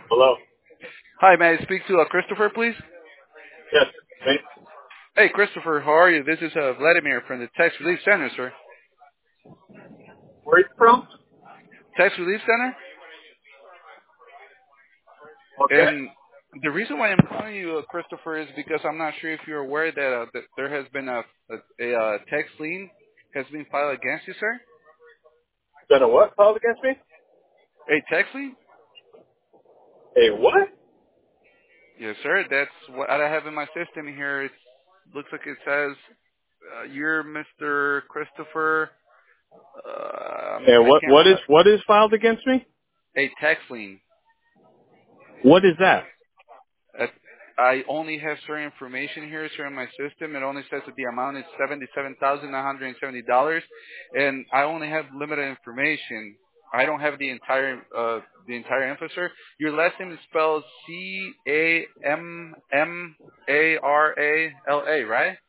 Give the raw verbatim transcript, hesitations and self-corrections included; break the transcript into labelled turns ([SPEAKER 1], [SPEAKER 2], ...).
[SPEAKER 1] Hello.
[SPEAKER 2] Hi, may I speak to uh, Christopher, please?
[SPEAKER 1] Yes. Me.
[SPEAKER 2] Hey, Christopher, how are you? This is uh, Vladimir from the Tax Relief Center, sir.
[SPEAKER 1] Where are you from?
[SPEAKER 2] Tax Relief Center?
[SPEAKER 1] Okay.
[SPEAKER 2] And the reason why I'm calling you, uh, Christopher, is because I'm not sure if you're aware that, uh, that there has been a, a, a uh, tax lien has been filed against you, sir.
[SPEAKER 1] Done a what? Filed against me?
[SPEAKER 2] A tax lien?
[SPEAKER 1] A what?
[SPEAKER 2] Yes, sir. That's what I have in my system here. It looks like it says uh, you're Mister Christopher. Uh,
[SPEAKER 1] And
[SPEAKER 2] I
[SPEAKER 1] what?
[SPEAKER 2] can't.
[SPEAKER 1] What is what is filed against me?
[SPEAKER 2] A tax lien.
[SPEAKER 1] What is that?
[SPEAKER 2] Uh, I only have certain information here, sir, in my system. It only says that the amount is seventy-seven thousand nine hundred seventy dollars, and I only have limited information. I don't have the entire uh, the entire info, sir. Your last name is spelled C A M M A R A L A, right?